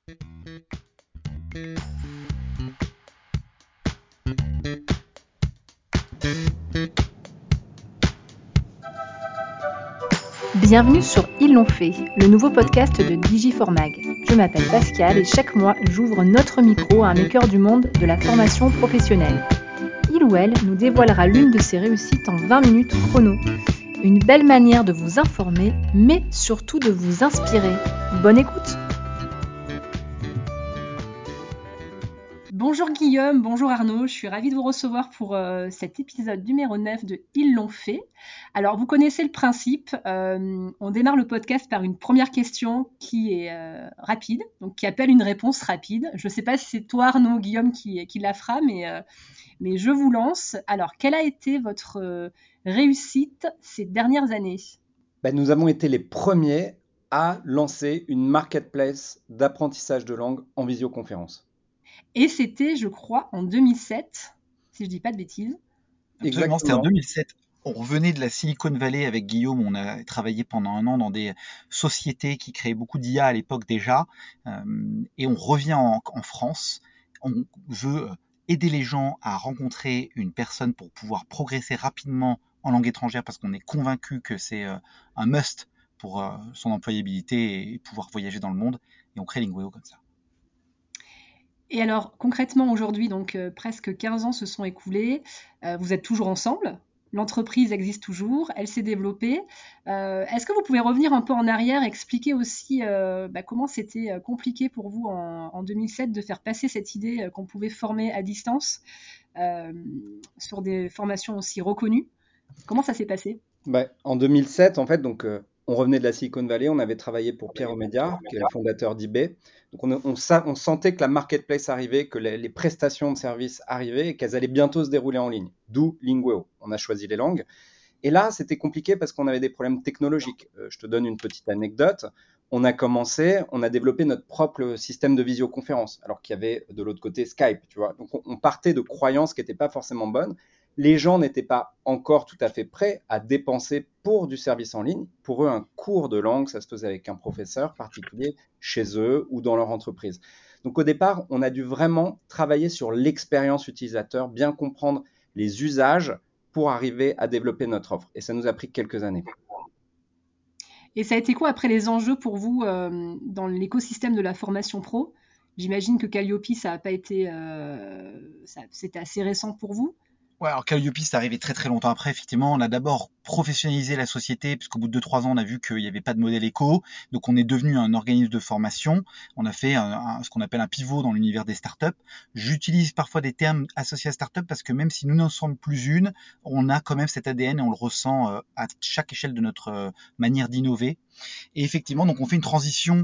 Bienvenue sur Ils l'ont fait, le nouveau podcast de Digiformag. Je m'appelle Pascal et chaque mois, j'ouvre notre micro à un maker du monde de la formation professionnelle. Il ou elle nous dévoilera l'une de ses réussites en 20 minutes chrono. Une belle manière de vous informer, mais surtout de vous inspirer. Bonne écoute! Bonjour Guillaume, bonjour Arnaud, je suis ravie de vous recevoir pour cet épisode numéro 9 de Ils l'ont fait. Alors vous connaissez le principe, on démarre le podcast par une première question qui est rapide, donc qui appelle une réponse rapide. Je ne sais pas si c'est toi Arnaud ou Guillaume qui la fera, mais je vous lance. Alors quelle a été votre réussite ces dernières années ? Nous avons été les premiers à lancer une marketplace d'apprentissage de langue en visioconférence. Et c'était, je crois, en 2007, si je ne dis pas de bêtises. Absolument, c'était en 2007. On revenait de la Silicon Valley avec Guillaume. On a travaillé pendant un an dans des sociétés qui créaient beaucoup d'IA à l'époque déjà. Et on revient en France. On veut aider les gens à rencontrer une personne pour pouvoir progresser rapidement en langue étrangère parce qu'on est convaincu que c'est un must pour son employabilité et pouvoir voyager dans le monde. Et on crée Lingueo comme ça. Et alors, concrètement, aujourd'hui, donc presque 15 ans se sont écoulés. Vous êtes toujours ensemble. L'entreprise existe toujours. Elle s'est développée. Est-ce que vous pouvez revenir un peu en arrière, expliquer aussi comment c'était compliqué pour vous en 2007 de faire passer cette idée qu'on pouvait former à distance sur des formations aussi reconnues? Comment ça s'est passé? En 2007, en fait, on revenait de la Silicon Valley, on avait travaillé pour Pierre Omidyar, qui est le fondateur d'eBay. Donc on sentait que la marketplace arrivait, que les prestations de services arrivaient et qu'elles allaient bientôt se dérouler en ligne. D'où Lingueo. On a choisi les langues. Et là, c'était compliqué parce qu'on avait des problèmes technologiques. Je te donne une petite anecdote. On a développé notre propre système de visioconférence, alors qu'il y avait de l'autre côté Skype, tu vois. Donc on partait de croyances qui n'étaient pas forcément bonnes. Les gens n'étaient pas encore tout à fait prêts à dépenser pour du service en ligne. Pour eux, un cours de langue, ça se faisait avec un professeur particulier chez eux ou dans leur entreprise. Donc au départ, on a dû vraiment travailler sur l'expérience utilisateur, bien comprendre les usages pour arriver à développer notre offre. Et ça nous a pris quelques années. Et ça a été quoi après les enjeux pour vous dans l'écosystème de la formation pro? J'imagine que Calliope, ça a pas été, c'était assez récent pour vous. Ouais, alors Calliope, c'est arrivé très très longtemps après. Effectivement, on a d'abord professionnalisé la société, puisqu'au bout de 2-3 ans, on a vu qu'il n'y avait pas de modèle éco. Donc, on est devenu un organisme de formation. On a fait ce qu'on appelle un pivot dans l'univers des startups. J'utilise parfois des termes associés à startup parce que même si nous n'en sommes plus une, on a quand même cet ADN et on le ressent à chaque échelle de notre manière d'innover. Et effectivement, donc on fait une transition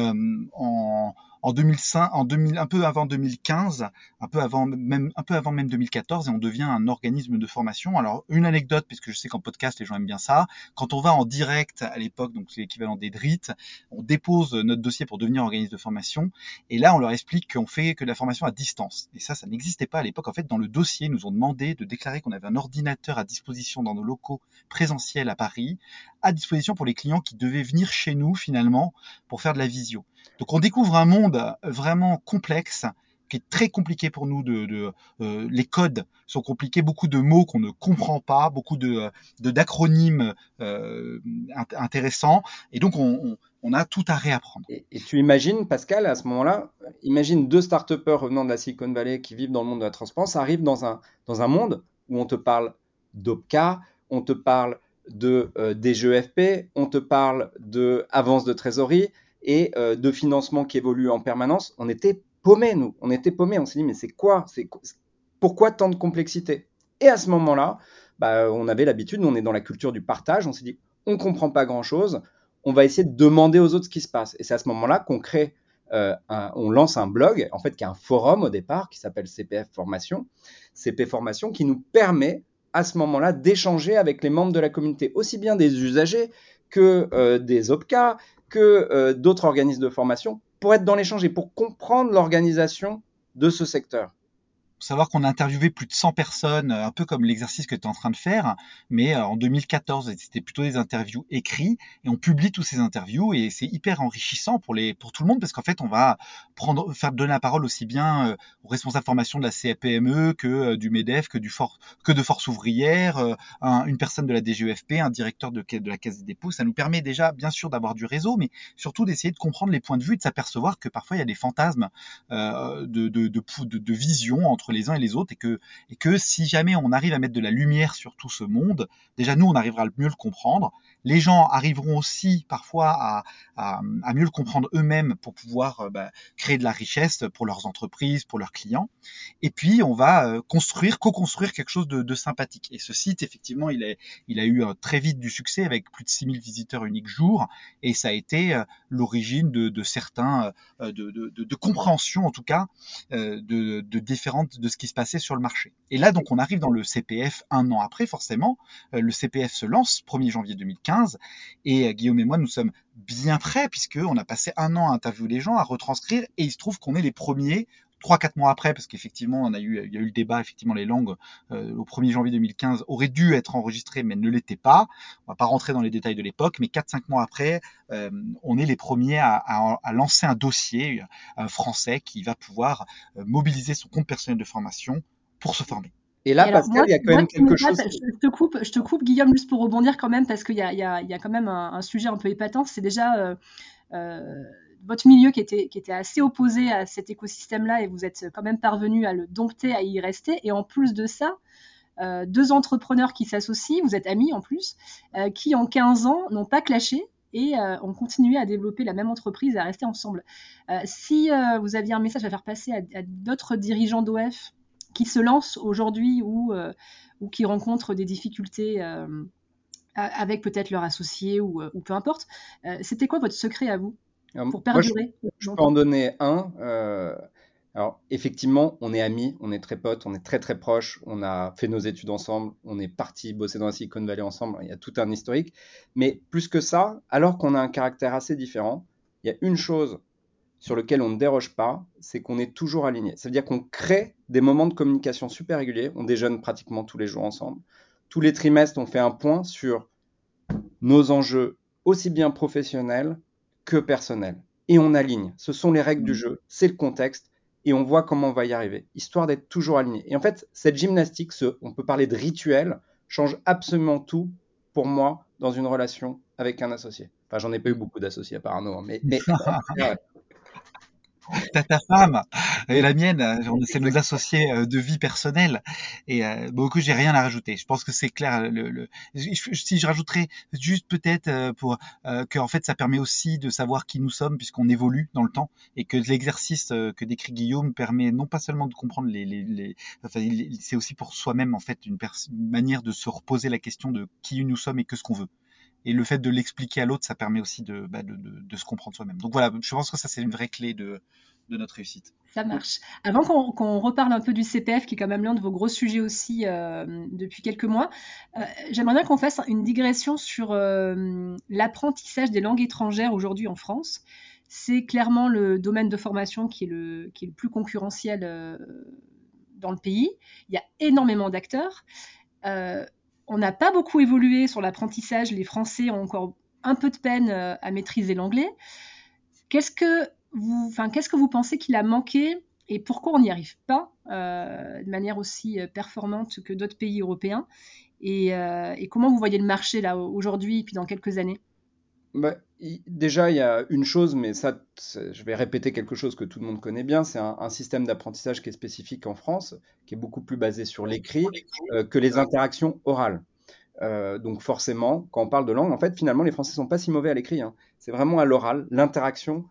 en 2005, un peu avant 2015, un peu avant même 2014, et on devient un organisme de formation. Alors une anecdote, puisque je sais qu'en podcast les gens aiment bien ça, quand on va en direct à l'époque, donc c'est l'équivalent des DRIT, on dépose notre dossier pour devenir organisme de formation, et là on leur explique qu'on fait que de la formation à distance. Et ça n'existait pas à l'époque. En fait, dans le dossier, ils nous ont demandé de déclarer qu'on avait un ordinateur à disposition dans nos locaux présentiels à Paris, à disposition pour les clients qui devaient venir chez nous finalement pour faire de la visio. Donc on découvre un monde vraiment complexe qui est très compliqué pour nous. Les codes sont compliqués, beaucoup de mots qu'on ne comprend pas, beaucoup d'acronymes intéressants, et donc on a tout à réapprendre. Et tu imagines, Pascal, à ce moment-là, imagine deux start-upers revenant de la Silicon Valley qui vivent dans le monde de la transparence, arrivent dans un monde où on te parle d'OPCA, on te parle des jeux FP, on te parle d'avance de trésorerie et de financement qui évolue en permanence. On était paumés, nous. On était paumés. On s'est dit, mais c'est quoi? Pourquoi tant de complexité? Et à ce moment-là, on avait l'habitude, nous, on est dans la culture du partage. On s'est dit, on ne comprend pas grand-chose. On va essayer de demander aux autres ce qui se passe. Et c'est à ce moment-là qu'on crée, on lance un blog, en fait, qui est un forum au départ, qui s'appelle CP Formation, qui nous permet à ce moment-là d'échanger avec les membres de la communauté, aussi bien des usagers que des OPCA, que d'autres organismes de formation, pour être dans l'échange et pour comprendre l'organisation de ce secteur. savoir qu'on a interviewé plus de 100 personnes, un peu comme l'exercice que tu es en train de faire, mais en 2014, c'était plutôt des interviews écrites, et on publie tous ces interviews, et c'est hyper enrichissant pour tout le monde, parce qu'en fait, on va faire donner la parole aussi bien aux responsables formation de la CPME que du MEDEF, que de Force ouvrière, une personne de la DGEFP, un directeur de la Caisse des dépôts. Ça nous permet déjà, bien sûr, d'avoir du réseau, mais surtout d'essayer de comprendre les points de vue et de s'apercevoir que parfois il y a des fantasmes de vision entre les uns et les autres, et que si jamais on arrive à mettre de la lumière sur tout ce monde, déjà nous on arrivera à mieux le comprendre. Les gens arriveront aussi parfois à mieux le comprendre eux-mêmes pour pouvoir créer de la richesse pour leurs entreprises, pour leurs clients. Et puis on va co-construire quelque chose de sympathique. Et ce site, effectivement, il a eu très vite du succès avec plus de 6000 visiteurs uniques jour, et ça a été l'origine de certains de compréhension, en tout cas, différentes de ce qui se passait sur le marché. Et là, donc, on arrive dans le CPF un an après, forcément. Le CPF se lance 1er janvier 2015, et Guillaume et moi, nous sommes bien prêts, puisqu'on a passé un an à interviewer les gens, à retranscrire, et il se trouve qu'on est les premiers 3-4 mois après, parce qu'effectivement, il y a eu le débat, effectivement, les langues au 1er janvier 2015 auraient dû être enregistrées, mais ne l'étaient pas. On va pas rentrer dans les détails de l'époque, mais 4-5 mois après, on est les premiers à lancer un dossier français qui va pouvoir mobiliser son compte personnel de formation pour se former. Et là, Et alors, Pascal, il y a quand même quelque chose. Je te coupe, Guillaume, juste pour rebondir quand même, parce qu'il y a quand même un sujet un peu épatant. C'est déjà votre milieu qui était assez opposé à cet écosystème-là, et vous êtes quand même parvenu à le dompter, à y rester. Et en plus de ça, deux entrepreneurs qui s'associent, vous êtes amis en plus, qui en 15 ans n'ont pas clashé et ont continué à développer la même entreprise et à rester ensemble. Si vous aviez un message à faire passer à d'autres dirigeants d'OF qui se lancent aujourd'hui ou qui rencontrent des difficultés avec peut-être leur associé ou peu importe, c'était quoi votre secret à vous pour Moi, perdurer je peux en donner un. Alors, effectivement, on est amis, on est très potes, on est très très proches, on a fait nos études ensemble, on est partis bosser dans la Silicon Valley ensemble, il y a tout un historique. Mais plus que ça, alors qu'on a un caractère assez différent, il y a une chose sur laquelle on ne déroge pas, c'est qu'on est toujours alignés. Ça veut dire qu'on crée des moments de communication super réguliers, on déjeune pratiquement tous les jours ensemble. Tous les trimestres, on fait un point sur nos enjeux aussi bien professionnels que personnels. Et on aligne. Ce sont les règles du jeu, c'est le contexte, et on voit comment on va y arriver, histoire d'être toujours aligné. Et en fait, cette gymnastique, on peut parler de rituel, change absolument tout pour moi dans une relation avec un associé. Enfin, j'en ai pas eu beaucoup d'associés à part Arnaud, mais T'as ta femme et la mienne, c'est nos exactement. associés de vie personnelle, et beaucoup, j'ai rien à rajouter. Je pense que c'est clair. Si je rajouterais juste peut-être pour que en fait ça permet aussi de savoir qui nous sommes puisqu'on évolue dans le temps, et que l'exercice que décrit Guillaume permet non pas seulement de comprendre enfin, c'est aussi pour soi-même en fait une manière de se reposer la question de qui nous sommes et que ce qu'on veut. Et le fait de l'expliquer à l'autre, ça permet aussi de se comprendre soi-même. Donc voilà, je pense que ça, c'est une vraie clé de notre réussite. Ça marche. Avant qu'on reparle un peu du CPF, qui est quand même l'un de vos gros sujets aussi depuis quelques mois, j'aimerais bien qu'on fasse une digression sur l'apprentissage des langues étrangères aujourd'hui en France. C'est clairement le domaine de formation qui est le plus concurrentiel dans le pays. Il y a énormément d'acteurs. Euh, on n'a pas beaucoup évolué sur l'apprentissage. Les Français ont encore un peu de peine à maîtriser l'anglais. Qu'est-ce que vous pensez qu'il a manqué et pourquoi on n'y arrive pas de manière aussi performante que d'autres pays européens et comment vous voyez le marché là aujourd'hui et puis dans quelques années? Bah, déjà, il y a une chose, mais ça, je vais répéter quelque chose que tout le monde connaît bien, c'est un système d'apprentissage qui est spécifique en France, qui est beaucoup plus basé sur l'écrit que les interactions orales. Donc forcément, quand on parle de langue, en fait, finalement, les Français sont pas si mauvais à l'écrit, hein. C'est vraiment à l'oral, l'interaction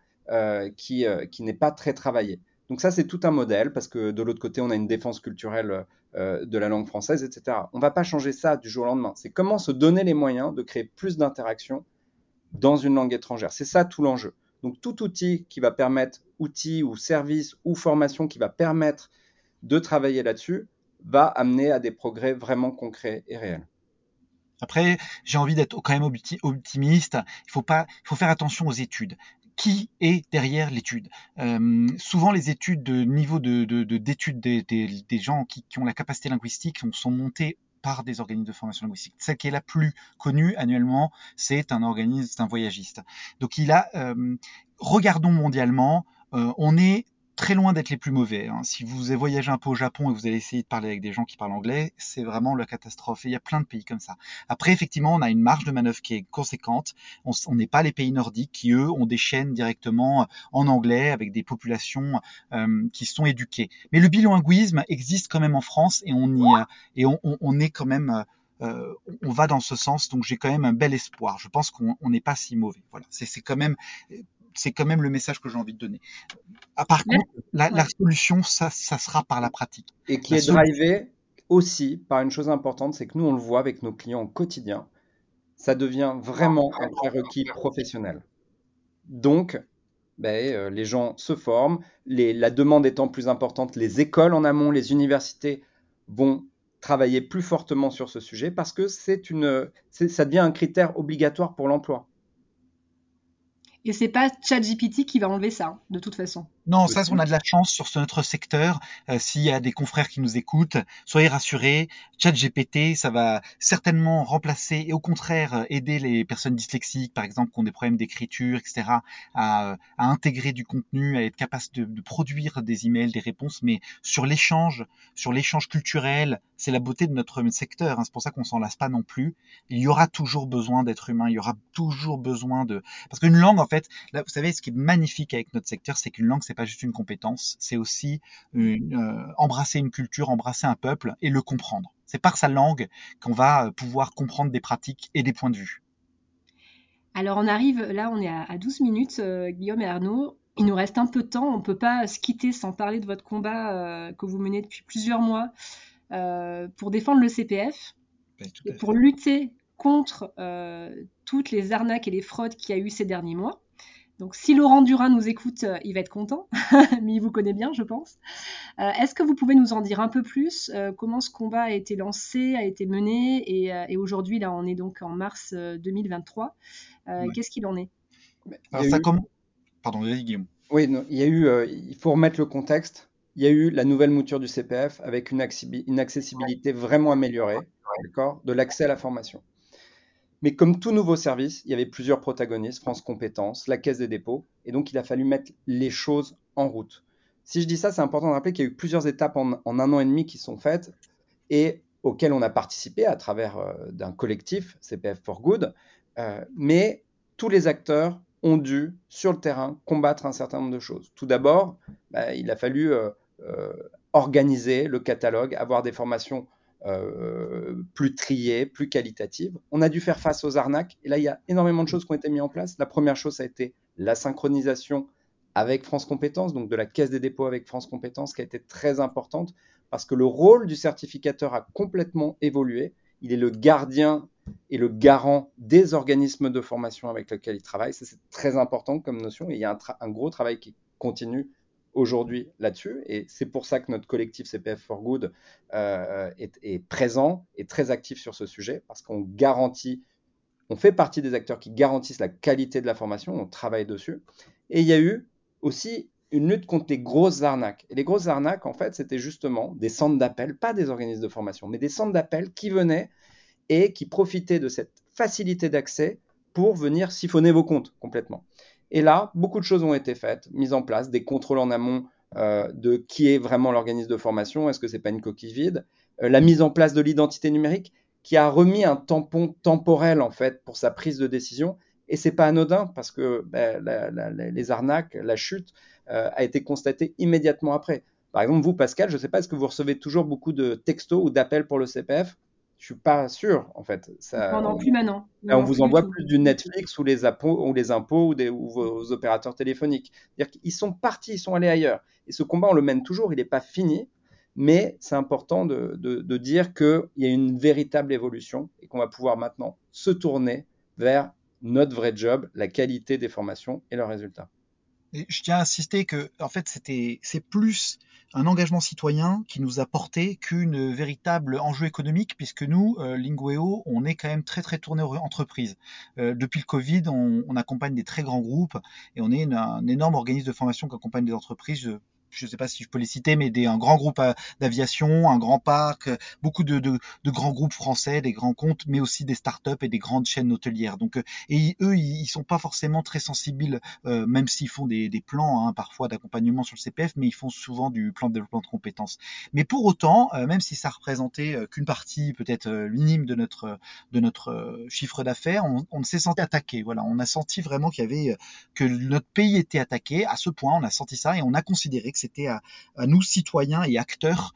qui n'est pas très travaillée. Donc ça, c'est tout un modèle, parce que de l'autre côté, on a une défense culturelle de la langue française, etc. On ne va pas changer ça du jour au lendemain. C'est comment se donner les moyens de créer plus d'interactions dans une langue étrangère. C'est ça tout l'enjeu. Donc tout outil qui va permettre, outil ou service ou formation qui va permettre de travailler là-dessus, va amener à des progrès vraiment concrets et réels. Après, j'ai envie d'être quand même optimiste. Il faut faire attention aux études. qui est derrière l'étude. Souvent, les études de niveau d'études des gens qui ont la capacité linguistique sont montées par des organismes de formation linguistique. Celle qui est la plus connue annuellement, c'est un organisme, c'est un voyagiste. Donc regardons mondialement, on est très loin d'être les plus mauvais. Hein. Si vous voyagez un peu au Japon et vous allez essayer de parler avec des gens qui parlent anglais, c'est vraiment la catastrophe. Et il y a plein de pays comme ça. Après, effectivement, on a une marge de manœuvre qui est conséquente. On n'est pas les pays nordiques qui, eux, ont des chaînes directement en anglais avec des populations qui sont éduquées. Mais le bilinguisme existe quand même en France et on est quand même on va dans ce sens, donc j'ai quand même un bel espoir. Je pense qu'on n'est pas si mauvais. Voilà, c'est quand même le message que j'ai envie de donner. Par contre, la solution, ça sera par la pratique. Et qui est drivé aussi par une chose importante, c'est que nous, on le voit avec nos clients au quotidien, ça devient vraiment un prérequis professionnel. Donc, les gens se forment, la demande étant plus importante, les écoles en amont, les universités vont travailler plus fortement sur ce sujet parce que ça devient un critère obligatoire pour l'emploi. Et c'est pas ChatGPT qui va enlever ça, de toute façon. Non, ça, on a de la chance sur notre secteur. S'il y a des confrères qui nous écoutent, soyez rassurés. ChatGPT, ça va certainement remplacer et au contraire aider les personnes dyslexiques, par exemple, qui ont des problèmes d'écriture, etc., à intégrer du contenu, à être capable de produire des emails, des réponses. Mais sur l'échange culturel, c'est la beauté de notre secteur. Hein. C'est pour ça qu'on s'en lasse pas non plus. Il y aura toujours besoin d'être humain. Il y aura toujours besoin parce qu'une langue, en fait, là, vous savez, ce qui est magnifique avec notre secteur, c'est qu'une langue, c'est pas juste une compétence, c'est aussi embrasser une culture, embrasser un peuple et le comprendre. C'est par sa langue qu'on va pouvoir comprendre des pratiques et des points de vue. Alors on est à 12 minutes, Guillaume et Arnaud. Il nous reste un peu de temps, on ne peut pas se quitter sans parler de votre combat que vous menez depuis plusieurs mois pour défendre le CPF et pour lutter contre toutes les arnaques et les fraudes qu'il y a eu ces derniers mois. Donc si Laurent Durin nous écoute, il va être content, mais il vous connaît bien, je pense. Est-ce que vous pouvez nous en dire un peu plus comment ce combat a été lancé, a été mené et aujourd'hui, là, on est donc en mars 2023. Qu'est-ce qu'il en est? Alors ça commence. Pardon, vas-y Guillaume. Oui, non, il faut remettre le contexte. Il y a eu la nouvelle mouture du CPF avec une accessibilité vraiment améliorée, d'accord, de l'accès à la formation. Mais comme tout nouveau service, il y avait plusieurs protagonistes, France Compétences, la Caisse des dépôts, et donc il a fallu mettre les choses en route. Si je dis ça, c'est important de rappeler qu'il y a eu plusieurs étapes en 1 an et demi qui sont faites et auxquelles on a participé à travers d'un collectif, CPF for Good, mais tous les acteurs ont dû, sur le terrain, combattre un certain nombre de choses. Tout d'abord, il a fallu organiser le catalogue, avoir des formations plus triées, plus qualitatives. On a dû faire face aux arnaques. Et là, il y a énormément de choses qui ont été mises en place. La première chose, ça a été la synchronisation avec France Compétences, donc de la Caisse des dépôts avec France Compétences, qui a été très importante parce que le rôle du certificateur a complètement évolué. Il est le gardien et le garant des organismes de formation avec lesquels il travaille. Ça, c'est très important comme notion. Et il y a un gros travail qui continue aujourd'hui là-dessus. Et c'est pour ça que notre collectif CPF for Good est présent et très actif sur ce sujet, parce qu'on garantit, on fait partie des acteurs qui garantissent la qualité de la formation, on travaille dessus. Et il y a eu aussi une lutte contre les grosses arnaques. Et les grosses arnaques, en fait, c'était justement des centres d'appel, pas des organismes de formation, mais des centres d'appel qui venaient et qui profitaient de cette facilité d'accès pour venir siphonner vos comptes complètement. Et là, beaucoup de choses ont été faites, mises en place, des contrôles en amont de qui est vraiment l'organisme de formation, est-ce que c'est pas une coquille vide, la mise en place de l'identité numérique qui a remis un tampon temporel en fait pour sa prise de décision. Et c'est pas anodin parce que les arnaques, la chute a été constatée immédiatement après. Par exemple, vous, Pascal, je ne sais pas, est-ce que vous recevez toujours beaucoup de textos ou d'appels pour le CPF? Je suis pas sûr, en fait. Ça, Non, plus maintenant. on Non, vous plus du envoie tout. plus du Netflix ou les impôts ou vos opérateurs téléphoniques. C'est-à-dire qu'ils sont partis, ils sont allés ailleurs. Et ce combat, on le mène toujours, il n'est pas fini, mais c'est important de dire qu'il y a une véritable évolution et qu'on va pouvoir maintenant se tourner vers notre vrai job, la qualité des formations et leurs résultats. Et je tiens à insister que, en fait, c'est plus un engagement citoyen qui nous a porté qu'une véritable enjeu économique, puisque nous, Lingueo, on est quand même très très tourné entreprise. Depuis le Covid, on accompagne des très grands groupes et on est un énorme organisme de formation qui accompagne des entreprises. Je ne sais pas si je peux les citer, mais un grand groupe d'aviation, un grand parc, beaucoup de grands groupes français, des grands comptes, mais aussi des startups et des grandes chaînes hôtelières. Donc, et eux, ils sont pas forcément très sensibles, même s'ils font des plans parfois d'accompagnement sur le CPF, mais ils font souvent du plan de développement de compétences. Mais pour autant, même si ça représentait qu'une partie peut-être minime de notre chiffre d'affaires, on s'est senti attaqué. Voilà, on a senti vraiment qu'il y avait que notre pays était attaqué. À ce point, on a senti ça et on a considéré que c'était à nous citoyens et acteurs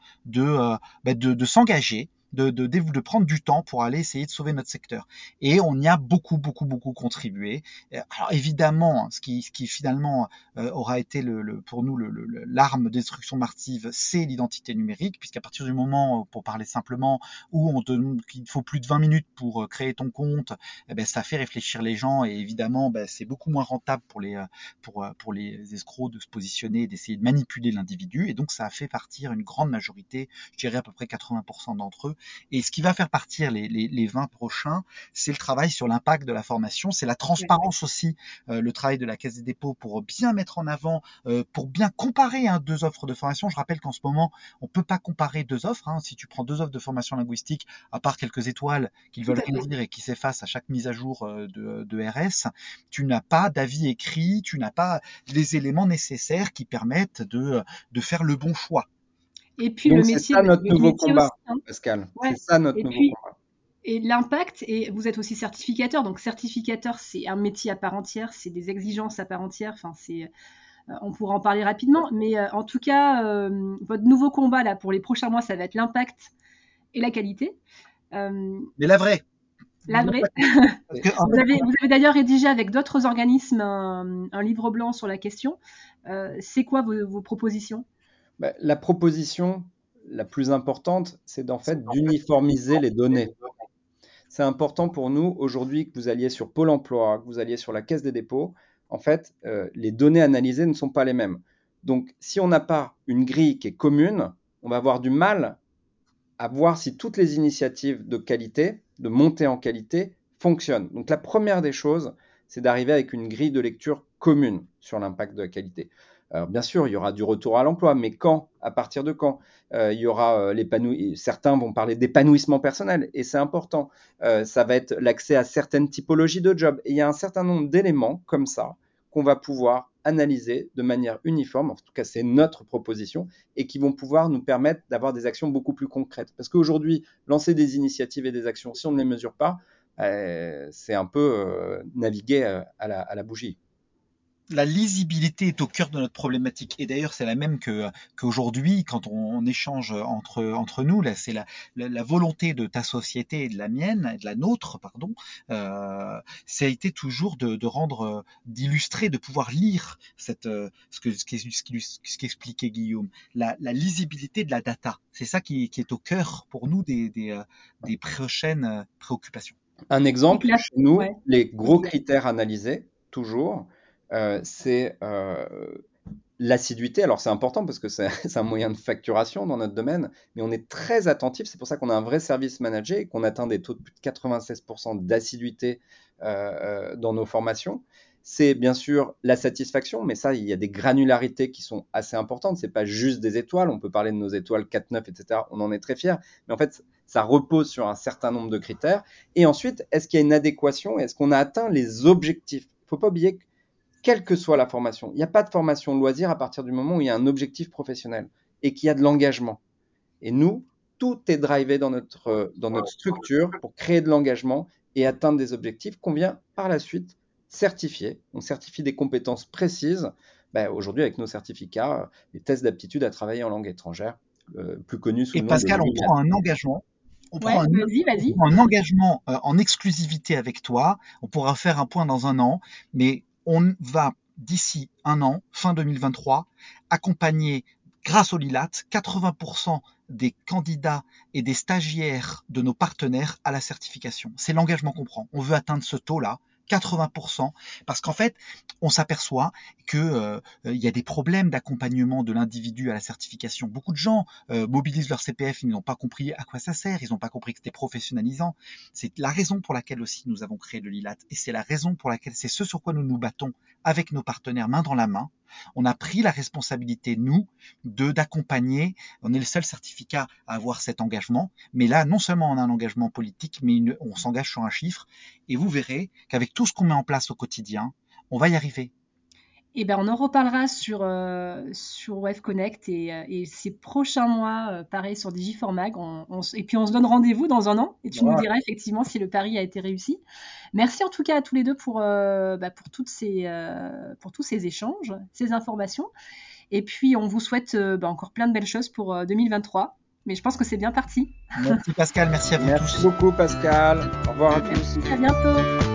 de s'engager, de prendre du temps pour aller essayer de sauver notre secteur. Et on y a beaucoup, beaucoup, beaucoup contribué. Alors évidemment, ce qui finalement aura été pour nous l'arme de destruction massive, c'est l'identité numérique, puisqu'à partir du moment, pour parler simplement, où qu'il faut plus de 20 minutes pour créer ton compte, ça fait réfléchir les gens et évidemment, c'est beaucoup moins rentable pour les escrocs de se positionner et d'essayer de manipuler l'individu. Et donc, ça a fait partir une grande majorité, je dirais à peu près 80% d'entre eux. Et ce qui va faire partir les 20 prochains, c'est le travail sur l'impact de la formation, c'est la transparence aussi, le travail de la Caisse des dépôts pour bien mettre en avant, pour bien comparer deux offres de formation. Je rappelle qu'en ce moment, on peut pas comparer deux offres. Si tu prends deux offres de formation linguistique, à part quelques étoiles qui veulent rien dire et qui s'effacent à chaque mise à jour de RS, tu n'as pas d'avis écrit, tu n'as pas les éléments nécessaires qui permettent de faire le bon choix. Et puis Donc c'est ça notre nouveau combat, aussi, Pascal. Ouais. C'est ça notre Et nouveau puis, combat. et l'impact, et vous êtes aussi certificateur, donc certificateur, c'est un métier à part entière, c'est des exigences à part entière, enfin, on pourra en parler rapidement, mais en tout cas, votre nouveau combat là, pour les prochains mois, ça va être l'impact et la qualité. Mais la vraie. La vraie. Parce que, Vous avez d'ailleurs rédigé avec d'autres organismes un livre blanc sur la question. C'est quoi vos propositions? La proposition la plus importante, c'est en fait d'uniformiser les données. C'est important pour nous aujourd'hui que vous alliez sur Pôle emploi, que vous alliez sur la Caisse des dépôts. En fait, les données analysées ne sont pas les mêmes. Donc, si on n'a pas une grille qui est commune, on va avoir du mal à voir si toutes les initiatives de qualité, de montée en qualité, fonctionnent. Donc, la première des choses, c'est d'arriver avec une grille de lecture commune sur l'impact de la qualité. Alors, bien sûr, il y aura du retour à l'emploi, mais quand? À partir de quand? Il y aura certains vont parler d'épanouissement personnel, et c'est important. Ça va être l'accès à certaines typologies de jobs. Et il y a un certain nombre d'éléments comme ça qu'on va pouvoir analyser de manière uniforme, en tout cas c'est notre proposition, et qui vont pouvoir nous permettre d'avoir des actions beaucoup plus concrètes. Parce qu'aujourd'hui, lancer des initiatives et des actions, si on ne les mesure pas, c'est un peu naviguer à la bougie. La lisibilité est au cœur de notre problématique. Et d'ailleurs, c'est la même qu'aujourd'hui, quand on échange entre nous. Là, c'est la volonté de ta société et de la mienne, et de la nôtre, pardon. Ça a été toujours de rendre, d'illustrer, de pouvoir lire ce qu'expliquait Guillaume, la lisibilité de la data. C'est ça qui est au cœur pour nous des prochaines préoccupations. Un exemple, chez nous, Ouais. les gros critères analysés, toujours, c'est l'assiduité. Alors c'est important parce que c'est un moyen de facturation dans notre domaine, mais on est très attentif. C'est pour ça qu'on a un vrai service manager et qu'on atteint des taux de plus de 96% d'assiduité dans nos formations. C'est bien sûr la satisfaction, mais ça, il y a des granularités qui sont assez importantes. C'est pas juste des étoiles. On peut parler de nos étoiles 4, 9, etc. On en est très fiers. Mais en fait, ça repose sur un certain nombre de critères. Et ensuite, est-ce qu'il y a une adéquation? Est-ce qu'on a atteint les objectifs? Il ne faut pas oublier que quelle que soit la formation, il n'y a pas de formation de loisir à partir du moment où il y a un objectif professionnel et qu'il y a de l'engagement. Et nous, tout est drivé dans notre structure pour créer de l'engagement et atteindre des objectifs qu'on vient par la suite certifier. On certifie des compétences précises. Aujourd'hui, avec nos certificats, les tests d'aptitude à travailler en langue étrangère, plus connus sous Et le nom de Pascal, on LIL. prend un engagement. On prend Vas-y. un engagement en exclusivité avec toi. On pourra faire un point dans un an, mais on va d'ici un an, fin 2023, accompagner, grâce au LILAT, 80% des candidats et des stagiaires de nos partenaires à la certification. C'est l'engagement qu'on prend. On veut atteindre ce taux-là 80%, parce qu'en fait, on s'aperçoit que il y a des problèmes d'accompagnement de l'individu à la certification. Beaucoup de gens mobilisent leur CPF, ils n'ont pas compris à quoi ça sert, ils n'ont pas compris que c'était professionnalisant. C'est la raison pour laquelle aussi nous avons créé le LILAT, et c'est la raison pour laquelle c'est ce sur quoi nous nous battons avec nos partenaires main dans la main. On a pris la responsabilité, nous, d'accompagner. On est le seul certificat à avoir cet engagement. Mais là, non seulement on a un engagement politique, mais on s'engage sur un chiffre. Et vous verrez qu'avec tout ce qu'on met en place au quotidien, on va y arriver. Eh ben, on en reparlera sur Wave Connect et ces prochains mois, pareil sur Digiformag. Et puis on se donne rendez-vous dans un an et tu nous diras effectivement si le pari a été réussi. Merci en tout cas à tous les deux pour tous ces échanges, ces informations. Et puis on vous souhaite encore plein de belles choses pour 2023. Mais je pense que c'est bien parti. Merci Pascal, merci à vous tous. Merci beaucoup Pascal. Au revoir à tous. Merci, à bientôt.